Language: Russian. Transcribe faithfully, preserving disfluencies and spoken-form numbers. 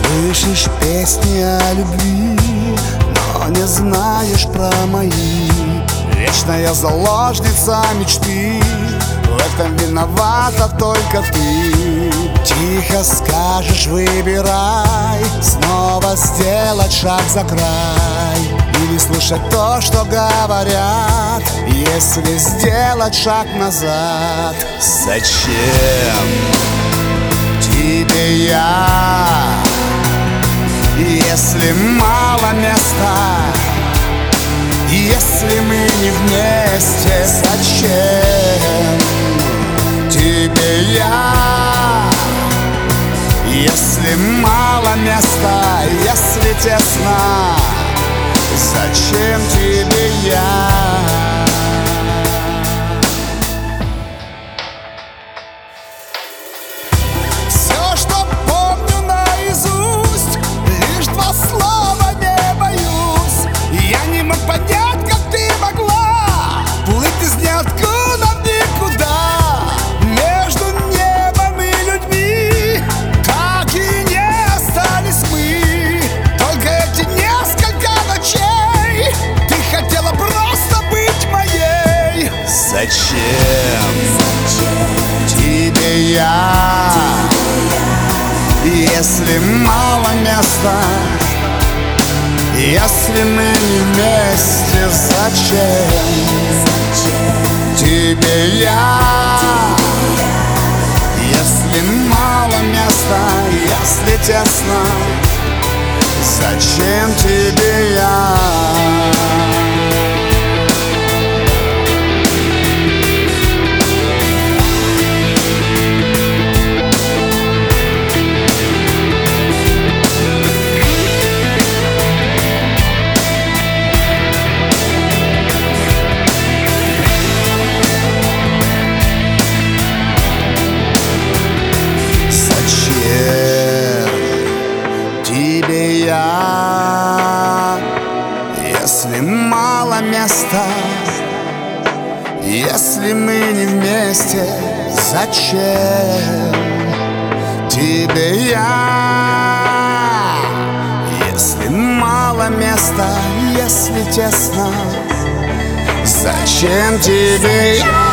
Слышишь песни о любви, но не знаешь про мои. Вечная заложница мечты, в этом виновата только ты. Тихо скажешь, выбирай, снова сделать шаг за край, или слушать то, что говорят, если сделать шаг назад. Зачем тебе я, если мало места, если мы не вместе? Зачем тебе я, если мало места, если тесно? Зачем тебе я? Все, что помню наизусть, лишь два слова, не боюсь. Я не мог понять, как ты могла плыть из ниоткуда в никуда, между небом и людьми. Так и не остались мы, только эти несколько ночей. Ты хотела просто быть моей. Зачем тебе я, если мало места, если мы не вместе? Зачем тебе я, если мало места, если тесно? Зачем тебе я? Тебе я, если мало места, если мы не вместе? Зачем тебе я, если мало места, если тесно? Зачем тебе я?